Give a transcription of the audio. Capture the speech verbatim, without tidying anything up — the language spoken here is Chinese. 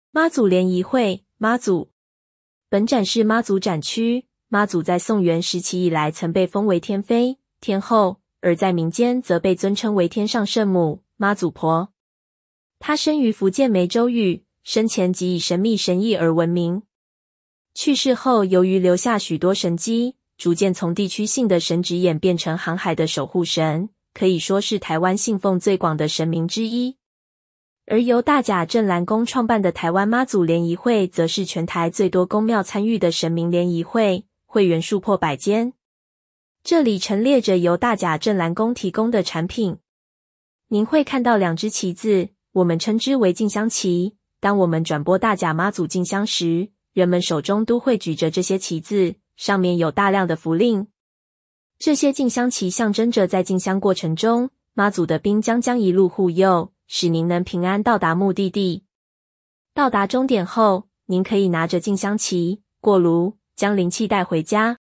妈祖联谊会，妈祖。本展是妈祖展区。妈祖在宋元时期以来曾被封为天妃、天后，而在民间则被尊称为天上圣母、妈祖婆。她生于福建梅州域，生前即以神秘神异而闻名。去世后，由于留下许多神迹，逐渐从地区性的神职演变成航海的守护神，可以说是台湾信奉最广的神明之一。而由大甲镇澜宫创办的台湾妈祖联谊会，则是全台最多宫庙参与的神明联谊会，会员数破百间。这里陈列着由大甲镇澜宫提供的产品。您会看到两只旗子，我们称之为进香旗。当我们转播大甲妈祖进香时，人们手中都会举着这些旗子，上面有大量的符令。这些进香旗象征着在进香过程中，妈祖的兵将将一路护佑，使您能平安到达目的地。到达终点后，您可以拿着进香旗过炉，将灵气带回家。